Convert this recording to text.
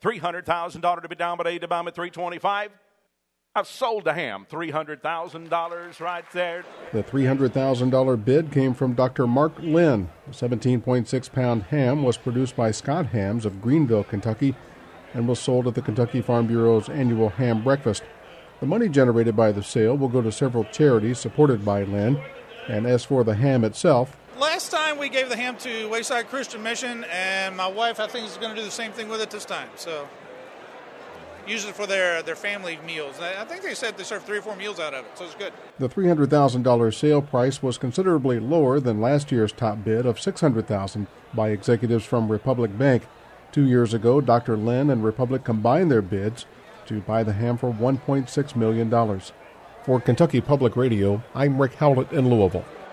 $300,000 to be down, but A to bomb at $325,000. I've sold the ham, $300,000 right there. The $300,000 bid came from Dr. Mark Lynn. The 17.6-pound ham was produced by Scott Hams of Greenville, Kentucky, and was sold at the Kentucky Farm Bureau's annual ham breakfast. The money generated by the sale will go to several charities supported by Lynn. And as for the ham itself, last time we gave the ham to Wayside Christian Mission, and my wife, I think, is going to do the same thing with it this time. So use it for their family meals. I think they said they serve 3 or 4 meals out of it, so it's good. The $300,000 sale price was considerably lower than last year's top bid of $600,000 by executives from Republic Bank. 2 years ago, Dr. Lynn and Republic combined their bids to buy the ham for $1.6 million. For Kentucky Public Radio, I'm Rick Howlett in Louisville.